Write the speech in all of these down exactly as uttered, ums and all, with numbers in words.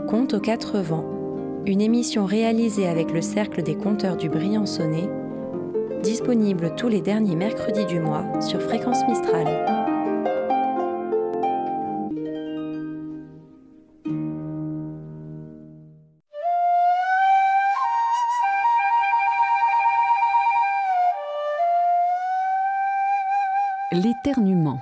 Contes aux quatre vents, une émission réalisée avec le Cercle des Conteurs du Briançonnais, disponible tous les derniers mercredis du mois sur Fréquence Mistral. L'éternuement.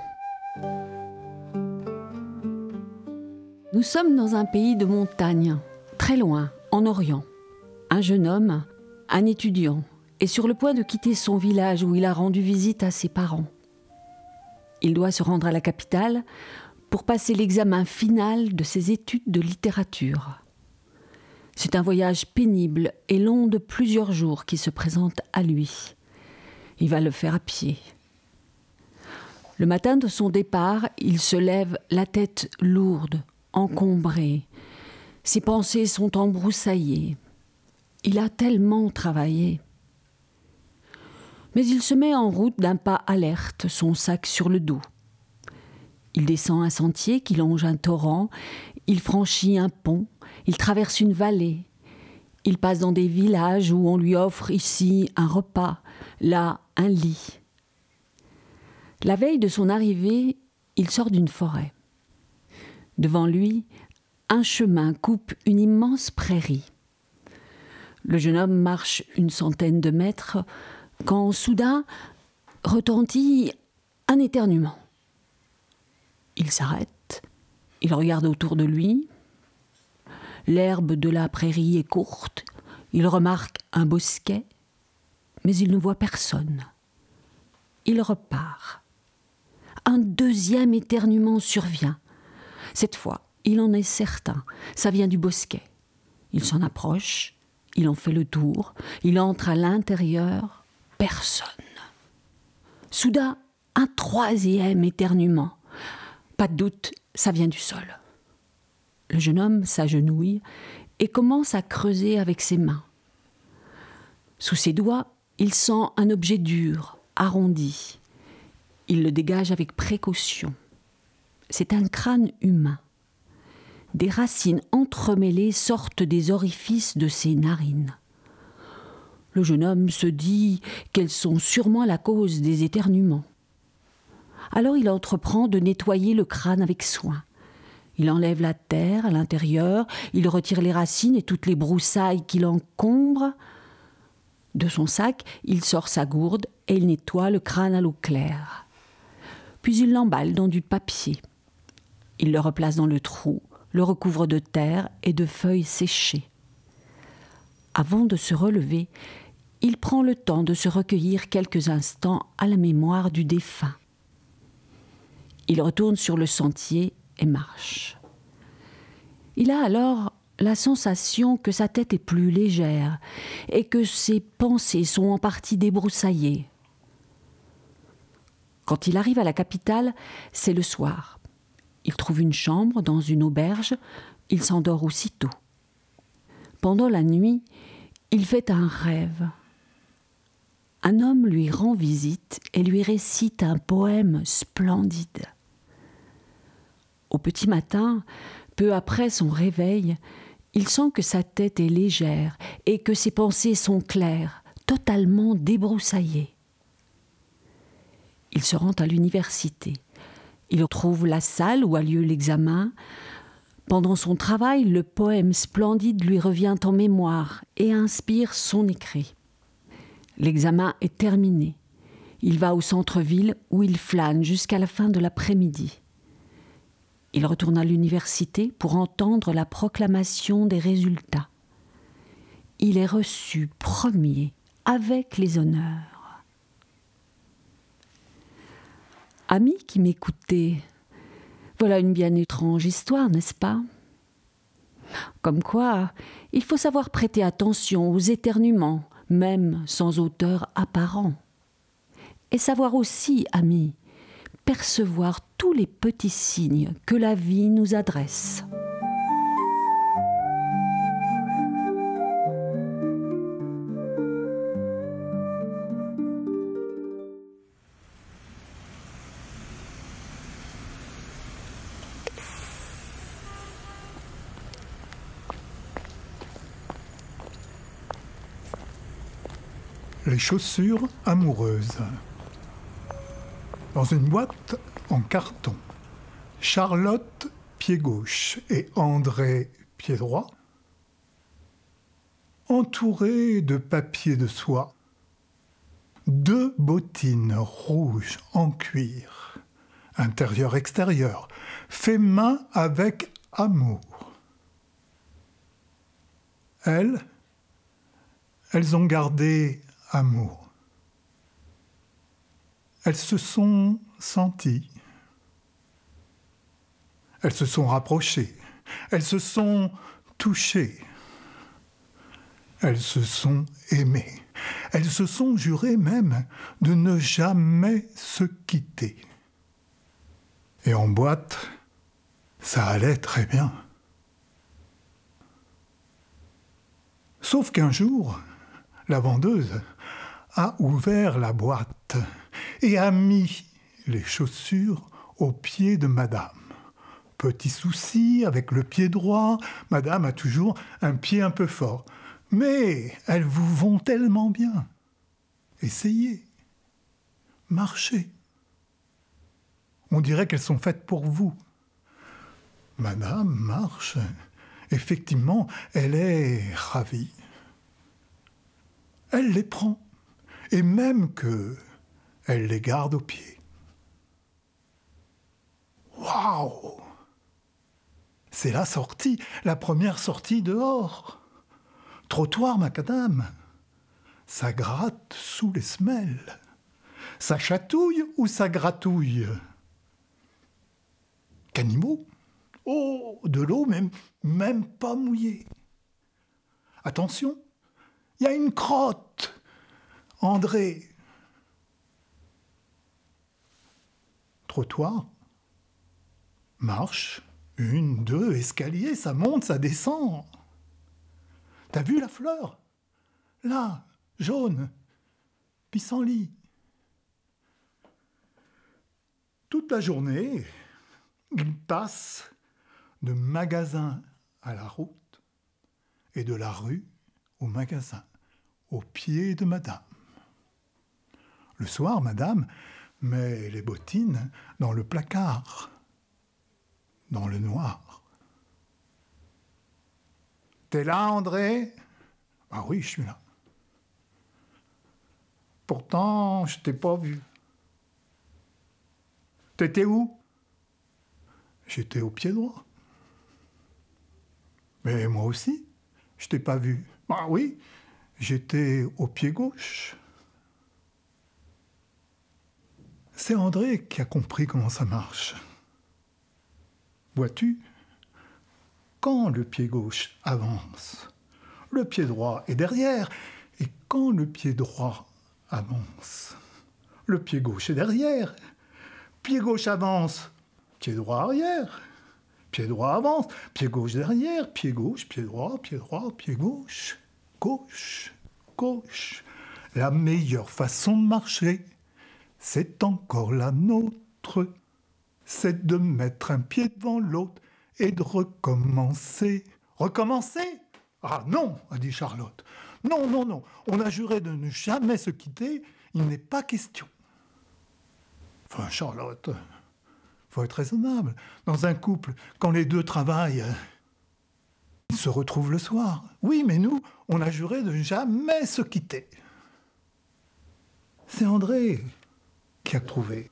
Nous sommes dans un pays de montagne, très loin, en Orient. Un jeune homme, un étudiant, est sur le point de quitter son village où il a rendu visite à ses parents. Il doit se rendre à la capitale pour passer l'examen final de ses études de littérature. C'est un voyage pénible et long de plusieurs jours qui se présente à lui. Il va le faire à pied. Le matin de son départ, il se lève la tête lourde, encombrée. Ses pensées sont embroussaillées. Il a tellement travaillé. Mais il se met en route d'un pas alerte, son sac sur le dos. Il descend un sentier qui longe un torrent, il franchit un pont, il traverse une vallée. Il passe dans des villages où on lui offre ici un repas, là un lit. La veille de son arrivée, il sort d'une forêt. Devant lui, un chemin coupe une immense prairie. Le jeune homme marche une centaine de mètres quand soudain retentit un éternuement. Il s'arrête, il regarde autour de lui. L'herbe de la prairie est courte, il remarque un bosquet, mais il ne voit personne. Il repart. Un deuxième éternuement survient. Cette fois, il en est certain, ça vient du bosquet. Il s'en approche, il en fait le tour, il entre à l'intérieur, personne. Soudain, un troisième éternuement. Pas de doute, ça vient du sol. Le jeune homme s'agenouille et commence à creuser avec ses mains. Sous ses doigts, il sent un objet dur, arrondi. Il le dégage avec précaution. C'est un crâne humain. Des racines entremêlées sortent des orifices de ses narines. Le jeune homme se dit qu'elles sont sûrement la cause des éternuements. Alors il entreprend de nettoyer le crâne avec soin. Il enlève la terre à l'intérieur, il retire les racines et toutes les broussailles qui l'encombrent. De son sac, il sort sa gourde et il nettoie le crâne à l'eau claire. Puis il l'emballe dans du papier. Il le replace dans le trou, le recouvre de terre et de feuilles séchées. Avant de se relever, il prend le temps de se recueillir quelques instants à la mémoire du défunt. Il retourne sur le sentier et marche. Il a alors la sensation que sa tête est plus légère et que ses pensées sont en partie débroussaillées. Quand il arrive à la capitale, c'est le soir. Il trouve une chambre dans une auberge, il s'endort aussitôt. Pendant la nuit, il fait un rêve. Un homme lui rend visite et lui récite un poème splendide. Au petit matin, peu après son réveil, il sent que sa tête est légère et que ses pensées sont claires, totalement débroussaillées. Il se rend à l'université. Il trouve la salle où a lieu l'examen. Pendant son travail, le poème splendide lui revient en mémoire et inspire son écrit. L'examen est terminé. Il va au centre-ville où il flâne jusqu'à la fin de l'après-midi. Il retourne à l'université pour entendre la proclamation des résultats. Il est reçu premier avec les honneurs. Amis qui m'écoutez, voilà une bien étrange histoire, n'est-ce pas ? Comme quoi, il faut savoir prêter attention aux éternuements, même sans auteur apparent. Et savoir aussi, amis, percevoir tous les petits signes que la vie nous adresse. Les chaussures amoureuses. Dans une boîte en carton, Charlotte, pied gauche, et André, pied droit, entourés de papier de soie, deux bottines rouges en cuir, intérieur-extérieur, fait main avec amour. Elles, elles ont gardé amour. Elles se sont senties. Elles se sont rapprochées. Elles se sont touchées. Elles se sont aimées. Elles se sont jurées même de ne jamais se quitter. Et en boîte, ça allait très bien. Sauf qu'un jour, la vendeuse a ouvert la boîte et a mis les chaussures aux pieds de madame. Petit souci avec le pied droit, madame a toujours un pied un peu fort. Mais elles vous vont tellement bien. Essayez. Marchez. On dirait qu'elles sont faites pour vous. Madame marche. Effectivement, elle est ravie. Elle les prend. Et même que elle les garde aux pieds. Waouh! C'est la sortie, la première sortie dehors. Trottoir, macadam. Ça gratte sous les semelles. Ça chatouille ou ça gratouille? Caniveau? Oh, de l'eau, même, même pas mouillée. Attention, il y a une crotte. André. Trottoir. Marche. Une, deux, escalier, ça monte, ça descend. T'as vu la fleur? Là, jaune, pissenlit. Toute la journée, il passe de magasin à la route et de la rue au magasin, au pied de madame. Le soir, madame met les bottines dans le placard, dans le noir. T'es là, André? Ah oui, je suis là. Pourtant, je t'ai pas vu. T'étais où? J'étais au pied droit. Mais moi aussi, je t'ai pas vu. Ah oui, j'étais au pied gauche. C'est André qui a compris comment ça marche. Vois-tu, quand le pied gauche avance, le pied droit est derrière. Et quand le pied droit avance, le pied gauche est derrière. Pied gauche avance, pied droit arrière. Pied droit avance, pied gauche derrière. Pied gauche, pied droit, pied droit, pied gauche. Gauche, gauche. La meilleure façon de marcher, c'est encore la nôtre. C'est de mettre un pied devant l'autre et de recommencer. Recommencer? Ah non, a dit Charlotte. Non, non, non, on a juré de ne jamais se quitter, il n'est pas question. Enfin, Charlotte, faut être raisonnable. Dans un couple, quand les deux travaillent, ils se retrouvent le soir. Oui, mais nous, on a juré de ne jamais se quitter. C'est André qui a trouvé.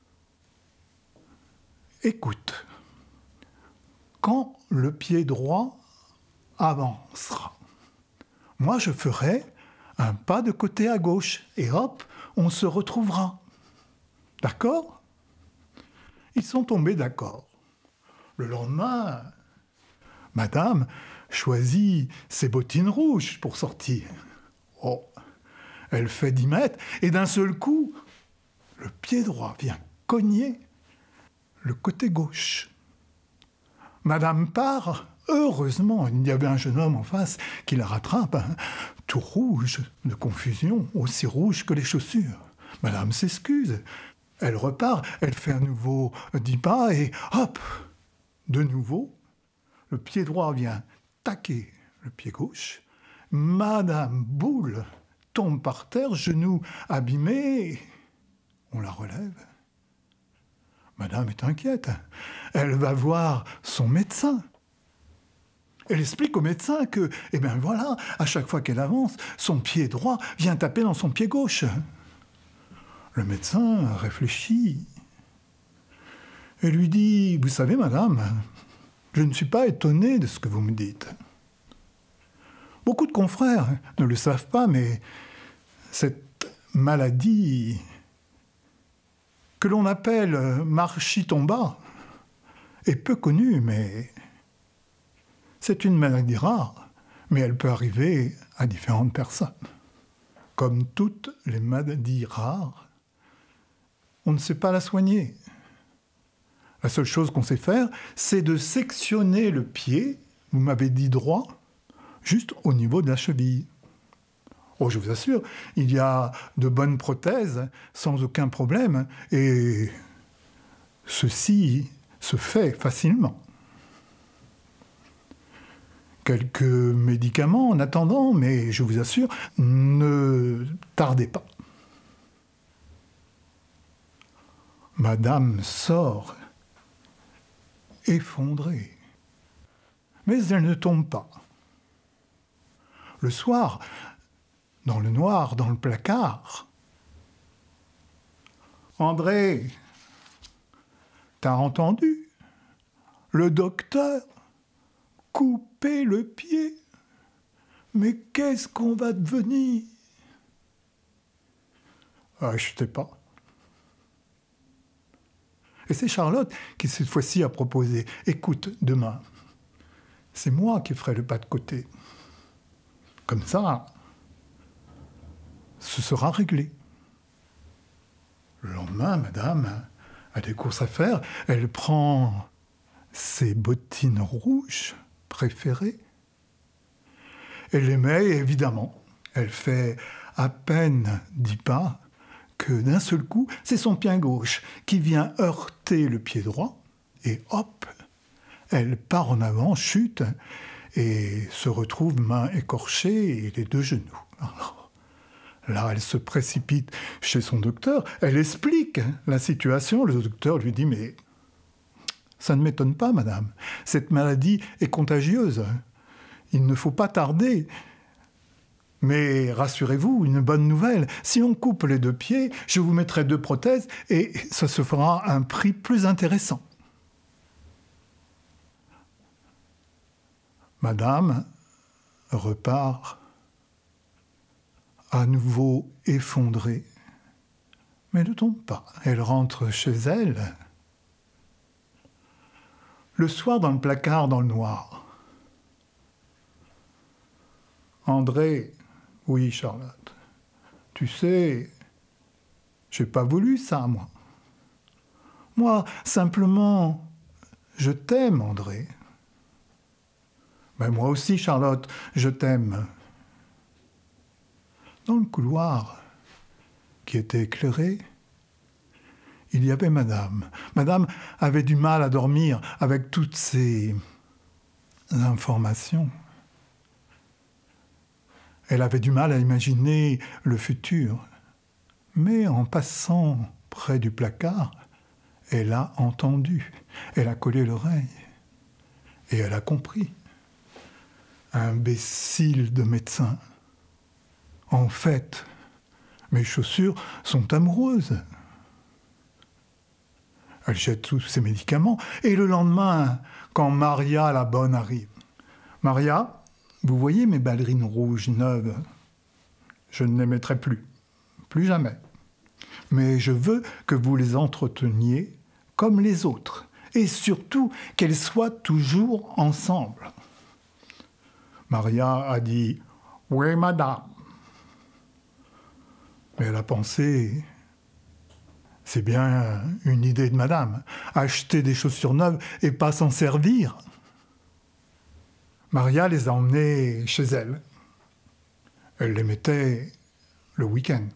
Écoute, quand le pied droit avancera, moi je ferai un pas de côté à gauche et hop, on se retrouvera. D'accord? Ils sont tombés d'accord. Le lendemain, madame choisit ses bottines rouges pour sortir. Oh, elle fait dix mètres et d'un seul coup, le pied droit vient cogner le côté gauche. Madame part, heureusement, il y avait un jeune homme en face qui la rattrape, hein, tout rouge, de confusion, aussi rouge que les chaussures. Madame s'excuse, elle repart, elle fait un nouveau dix pas et hop, de nouveau, le pied droit vient taquer le pied gauche. Madame Boule tombe par terre, genoux abîmés. On la relève. Madame est inquiète. Elle va voir son médecin. Elle explique au médecin que, eh bien voilà, à chaque fois qu'elle avance, son pied droit vient taper dans son pied gauche. Le médecin réfléchit et lui dit « Vous savez, madame, je ne suis pas étonné de ce que vous me dites. Beaucoup de confrères ne le savent pas, mais cette maladie que l'on appelle marchitomba est peu connue, mais c'est une maladie rare, mais elle peut arriver à différentes personnes. Comme toutes les maladies rares, on ne sait pas la soigner. La seule chose qu'on sait faire, c'est de sectionner le pied, vous m'avez dit droit, juste au niveau de la cheville. Oh, je vous assure, il y a de bonnes prothèses sans aucun problème, et ceci se fait facilement. Quelques médicaments en attendant, mais je vous assure, ne tardez pas. Madame sort, effondrée. Mais elle ne tombe pas. Le soir, dans le noir, dans le placard, « André, t'as entendu? Le docteur couper le pied. Mais qu'est-ce qu'on va devenir ?» Ah, je ne sais pas. Et c'est Charlotte qui, cette fois-ci, a proposé « Écoute, demain, c'est moi qui ferai le pas de côté. Comme ça, ce sera réglé. » Le lendemain, madame a des courses à faire. Elle prend ses bottines rouges préférées. Elle les met, évidemment. Elle fait à peine dix pas que d'un seul coup, c'est son pied gauche qui vient heurter le pied droit. Et hop, elle part en avant, chute, et se retrouve main écorchée et les deux genoux. Alors, là, elle se précipite chez son docteur. Elle explique la situation. Le docteur lui dit « Mais ça ne m'étonne pas, madame. Cette maladie est contagieuse. Il ne faut pas tarder. Mais rassurez-vous, une bonne nouvelle. Si on coupe les deux pieds, je vous mettrai deux prothèses et ça se fera à un prix plus intéressant. » Madame repart à nouveau effondrée, mais ne tombe pas. Elle rentre chez elle. Le soir, dans le placard, dans le noir. « André, oui, Charlotte, tu sais, j'ai pas voulu ça, moi. Moi, simplement, je t'aime, André. Mais moi aussi, Charlotte, je t'aime. » Dans le couloir qui était éclairé, il y avait madame. Madame avait du mal à dormir avec toutes ces informations. Elle avait du mal à imaginer le futur. Mais en passant près du placard, elle a entendu. Elle a collé l'oreille. Et elle a compris. Imbécile de médecin. En fait, mes chaussures sont amoureuses. Elle jette tous ses médicaments. Et le lendemain, quand Maria la bonne arrive. « Maria, vous voyez mes ballerines rouges neuves? Je ne les mettrai plus. Plus jamais. Mais je veux que vous les entreteniez comme les autres. Et surtout, qu'elles soient toujours ensemble. » Maria a dit « Oui, madame. » Mais elle a pensé « C'est bien une idée de madame, acheter des chaussures neuves et pas s'en servir. » Maria les a emmenées chez elle. Elle les mettait le week-end.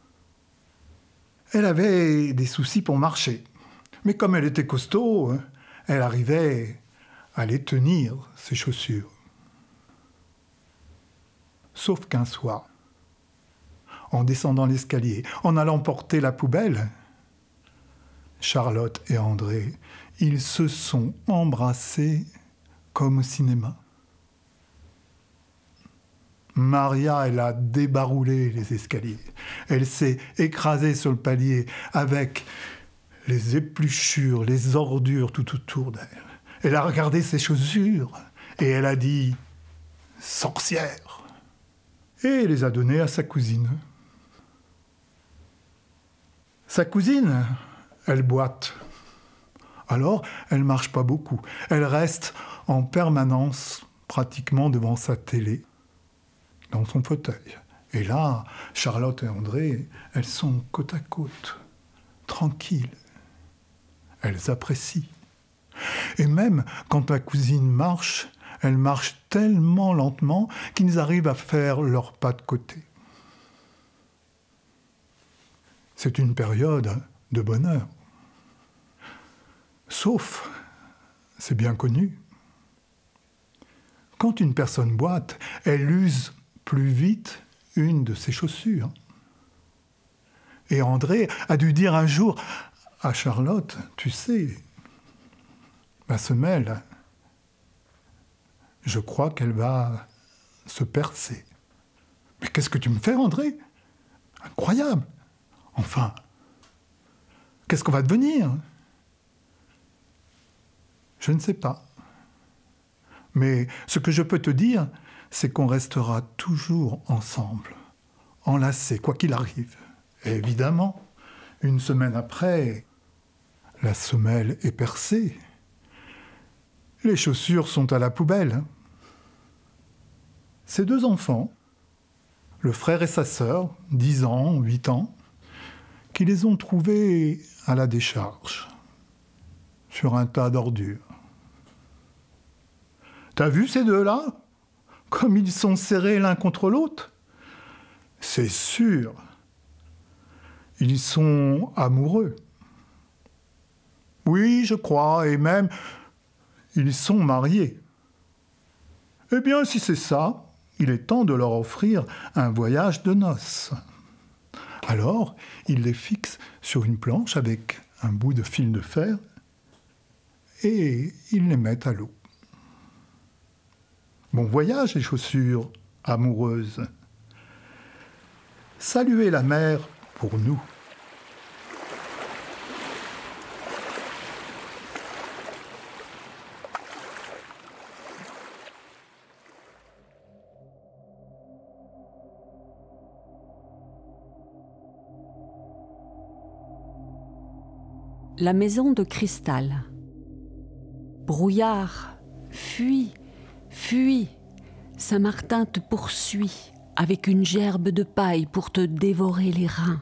Elle avait des soucis pour marcher. Mais comme elle était costaud, elle arrivait à les tenir, ses chaussures. Sauf qu'un soir, en descendant l'escalier, en allant porter la poubelle. Charlotte et André, ils se sont embrassés comme au cinéma. Maria, elle a débaroulé les escaliers. Elle s'est écrasée sur le palier avec les épluchures, les ordures tout autour d'elle. Elle a regardé ses chaussures et elle a dit « sorcière » et elle les a données à sa cousine. Sa cousine, elle boite. Alors, elle ne marche pas beaucoup. Elle reste en permanence pratiquement devant sa télé, dans son fauteuil. Et là, Charlotte et André, elles sont côte à côte, tranquilles. Elles apprécient. Et même quand la cousine marche, elle marche tellement lentement qu'ils arrivent à faire leurs pas de côté. C'est une période de bonheur. Sauf, c'est bien connu, quand une personne boite, elle use plus vite une de ses chaussures. Et André a dû dire un jour à Charlotte, tu sais, ma semelle, je crois qu'elle va se percer. Mais qu'est-ce que tu me fais, André? Incroyable! Enfin, qu'est-ce qu'on va devenir? Je ne sais pas. Mais ce que je peux te dire, c'est qu'on restera toujours ensemble, enlacés, quoi qu'il arrive. Et évidemment, une semaine après, la semelle est percée. Les chaussures sont à la poubelle. Ces deux enfants, le frère et sa sœur, dix ans, huit ans, qui les ont trouvés à la décharge, sur un tas d'ordures. T'as vu ces deux-là? Comme ils sont serrés l'un contre l'autre? C'est sûr. Ils sont amoureux. Oui, je crois, et même, ils sont mariés. Eh bien, si c'est ça, il est temps de leur offrir un voyage de noces. Alors, il les fixe sur une planche avec un bout de fil de fer et ils les mettent à l'eau. Bon voyage, les chaussures amoureuses. Saluez la mer pour nous. La maison de cristal. Brouillard, fuis, fuis. Saint-Martin te poursuit avec une gerbe de paille pour te dévorer les reins.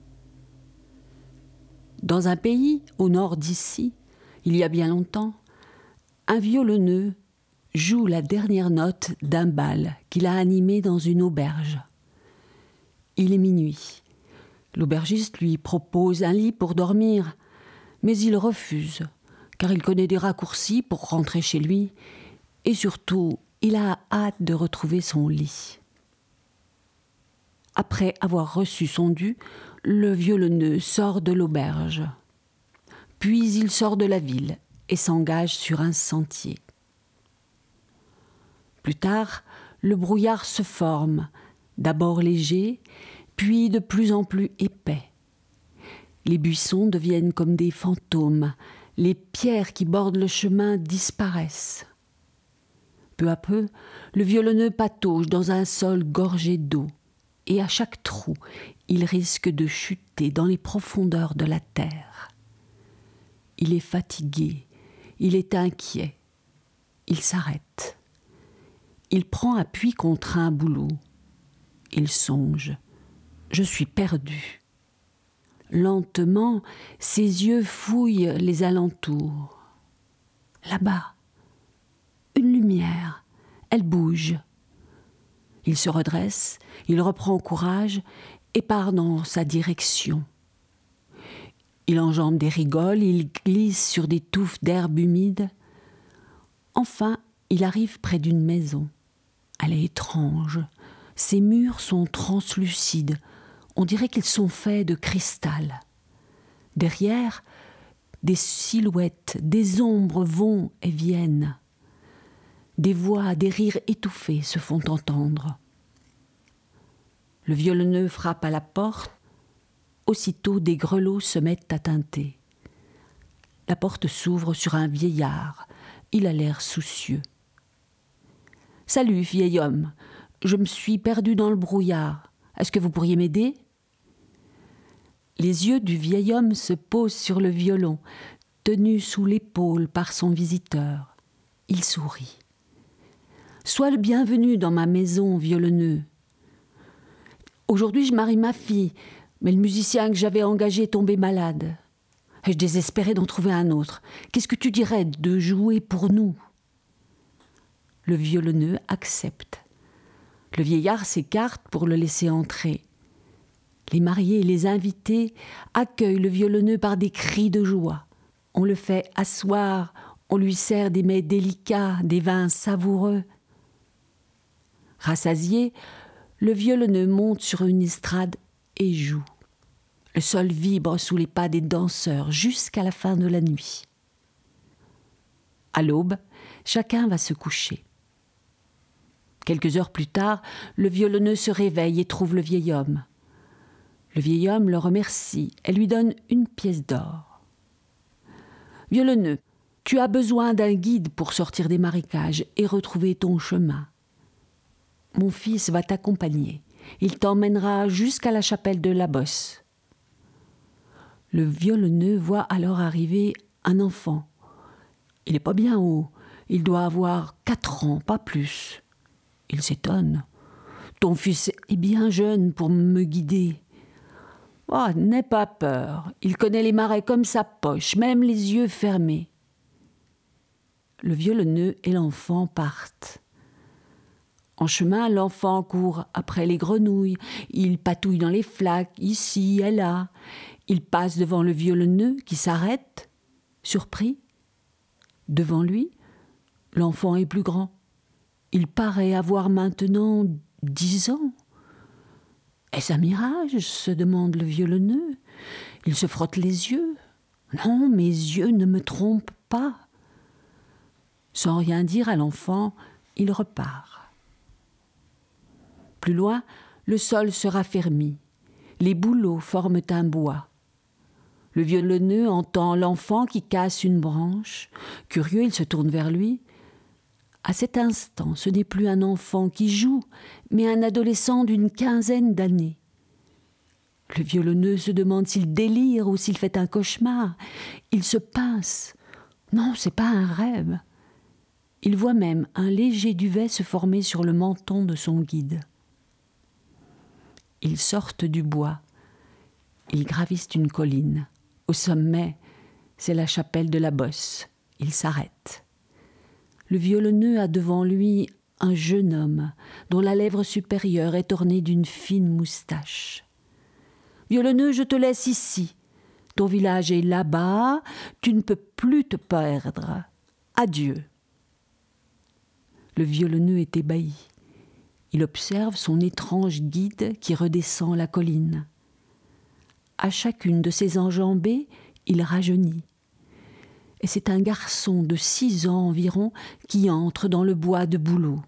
Dans un pays au nord d'ici, il y a bien longtemps, un violoneux joue la dernière note d'un bal qu'il a animé dans une auberge. Il est minuit. L'aubergiste lui propose un lit pour dormir, mais il refuse, car il connaît des raccourcis pour rentrer chez lui, et surtout, il a hâte de retrouver son lit. Après avoir reçu son dû, le violoneux sort de l'auberge. Puis il sort de la ville et s'engage sur un sentier. Plus tard, le brouillard se forme, d'abord léger, puis de plus en plus épais. Les buissons deviennent comme des fantômes, les pierres qui bordent le chemin disparaissent. Peu à peu, le violoneux patauge dans un sol gorgé d'eau, et à chaque trou, il risque de chuter dans les profondeurs de la terre. Il est fatigué, il est inquiet, il s'arrête. Il prend appui contre un bouleau. Il songe, je suis perdu. Lentement, ses yeux fouillent les alentours. Là-bas, une lumière, elle bouge. Il se redresse, il reprend courage et part dans sa direction. Il enjambe des rigoles, il glisse sur des touffes d'herbe humide. Enfin, il arrive près d'une maison. Elle est étrange. Ses murs sont translucides, On dirait qu'ils sont faits de cristal. Derrière, des silhouettes, des ombres vont et viennent. Des voix, des rires étouffés se font entendre. Le violoneux frappe à la porte. Aussitôt, des grelots se mettent à tinter. La porte s'ouvre sur un vieillard. Il a l'air soucieux. « Salut, vieil homme. Je me suis perdu dans le brouillard. Est-ce que vous pourriez m'aider ?» Les yeux du vieil homme se posent sur le violon, tenu sous l'épaule par son visiteur. Il sourit. « Sois le bienvenu dans ma maison, violoneux. Aujourd'hui, je marie ma fille, mais le musicien que j'avais engagé est tombé malade. Et je désespérais d'en trouver un autre. Qu'est-ce que tu dirais de jouer pour nous ?» Le violoneux accepte. Le vieillard s'écarte pour le laisser entrer. Les mariés et les invités accueillent le violoneux par des cris de joie. On le fait asseoir, on lui sert des mets délicats, des vins savoureux. Rassasié, le violoneux monte sur une estrade et joue. Le sol vibre sous les pas des danseurs jusqu'à la fin de la nuit. À l'aube, chacun va se coucher. Quelques heures plus tard, le violoneux se réveille et trouve le vieil homme. Le vieil homme le remercie et lui donne une pièce d'or. « Violoneux, tu as besoin d'un guide pour sortir des marécages et retrouver ton chemin. Mon fils va t'accompagner. Il t'emmènera jusqu'à la chapelle de la Bosse. » Le violoneux voit alors arriver un enfant. Il n'est pas bien haut. Il doit avoir quatre ans, pas plus. Il s'étonne. « Ton fils est bien jeune pour me guider. » « Oh, n'aie pas peur. Il connaît les marais comme sa poche, même les yeux fermés. » Le violoneux et l'enfant partent. En chemin, l'enfant court après les grenouilles. Il patouille dans les flaques, ici et là. Il passe devant le violoneux qui s'arrête, surpris. Devant lui, l'enfant est plus grand. Il paraît avoir maintenant dix ans. « Est-ce un mirage ?» se demande le violoneux. Il se frotte les yeux. « Non, mes yeux ne me trompent pas. » Sans rien dire à l'enfant, il repart. Plus loin, le sol se raffermit. Les bouleaux forment un bois. Le violoneux entend l'enfant qui casse une branche. Curieux, il se tourne vers lui. À cet instant, ce n'est plus un enfant qui joue, mais un adolescent d'une quinzaine d'années. Le violoneux se demande s'il délire ou s'il fait un cauchemar. Il se pince. Non, c'est pas un rêve. Il voit même un léger duvet se former sur le menton de son guide. Ils sortent du bois. Ils gravissent une colline. Au sommet, c'est la chapelle de la Bosse. Ils s'arrêtent. Le violoneux a devant lui un jeune homme dont la lèvre supérieure est ornée d'une fine moustache. « Violoneux, je te laisse ici. Ton village est là-bas. Tu ne peux plus te perdre. Adieu. » Le violoneux est ébahi. Il observe son étrange guide qui redescend la colline. À chacune de ses enjambées, il rajeunit. Et c'est un garçon de six ans environ qui entre dans le bois de bouleaux.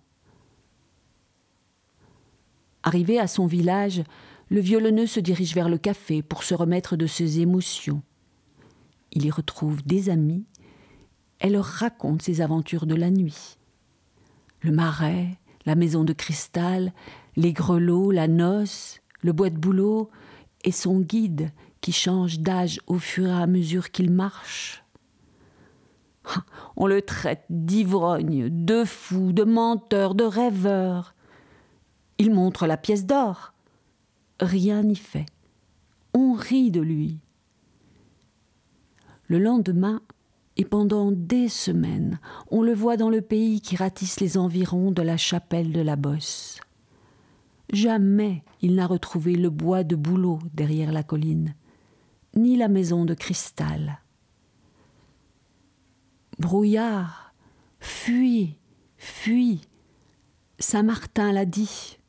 Arrivé à son village, le violoneux se dirige vers le café pour se remettre de ses émotions. Il y retrouve des amis et leur raconte ses aventures de la nuit. Le marais, la maison de cristal, les grelots, la noce, le bois de bouleaux et son guide qui change d'âge au fur et à mesure qu'il marche. On le traite d'ivrogne, de fou, de menteur, de rêveur. Il montre la pièce d'or. Rien n'y fait. On rit de lui. Le lendemain, et pendant des semaines, on le voit dans le pays qui ratisse les environs de la chapelle de la Bosse. Jamais il n'a retrouvé le bois de bouleaux derrière la colline, ni la maison de cristal. Brouillard, fuis, fuis, Saint-Martin l'a dit.